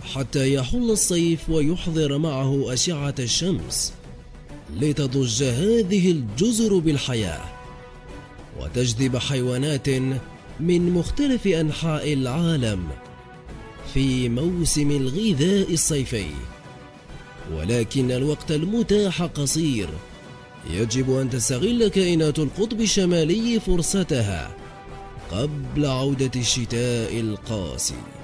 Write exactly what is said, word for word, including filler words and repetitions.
حتى يحل الصيف ويحضر معه أشعة الشمس لتضج هذه الجزر بالحياة وتجذب حيوانات من مختلف أنحاء العالم في موسم الغذاء الصيفي. ولكن الوقت المتاح قصير، يجب أن تستغل كائنات القطب الشمالي فرصتها قبل عودة الشتاء القاسي.